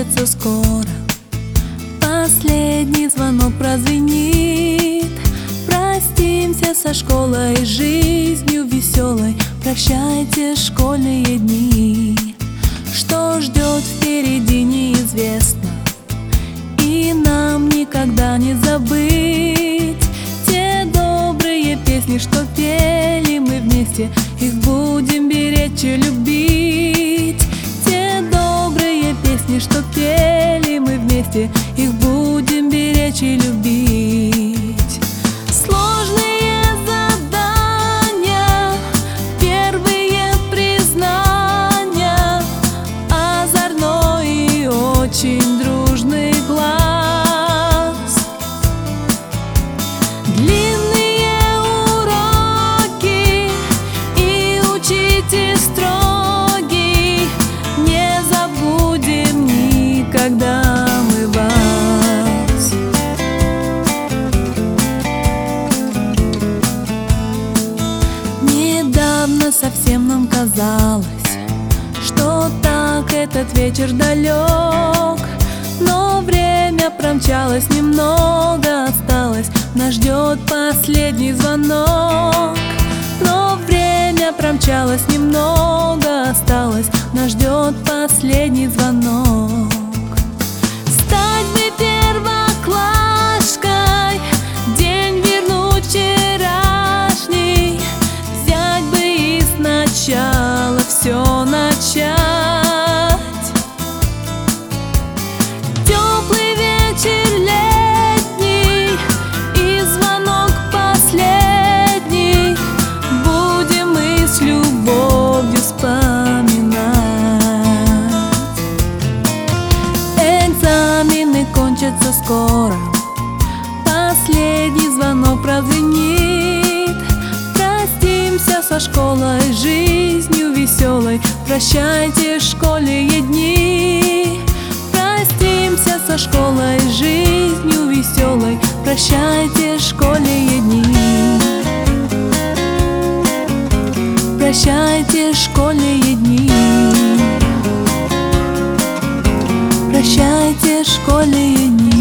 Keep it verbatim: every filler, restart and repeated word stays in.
кончатся скоро. Последний звонок прозвенит. Простимся со школой, жизнью веселой. Прощайте школьные дни. Что ждет впереди, неизвестно, и нам никогда не забыть те добрые песни, что пели мы вместе. Их будем беречь и любить. Те добрые песни, что пели мы вместе. Их будем беречь и любить. Сложные задания, первые признания, озорной и очень дружный класс. Длинные уроки и учитель строгий. Не забудем никогда мы вас. Недавно совсем нам казалось, что так этот вечер далек, но время промчалось, немного осталось. Нас ждет последний звонок. Но время промчалось, немного осталось. Нас ждет последний звонок. Стать бы первоклашкой, день вернуть вчерашний, взять бы и сначала все начать. Теплый вечер летний и звонок последний будем мы с любовью вспоминать. Экзамены кончатся скоро. Последний звонок прозвенит. Простимся со школой, жизнью веселой. Прощайте школьные дни. Простимся со школой, жизнью веселой. Прощайте школьные дни. Прощайте школьные дни. Прощайте школьные дни.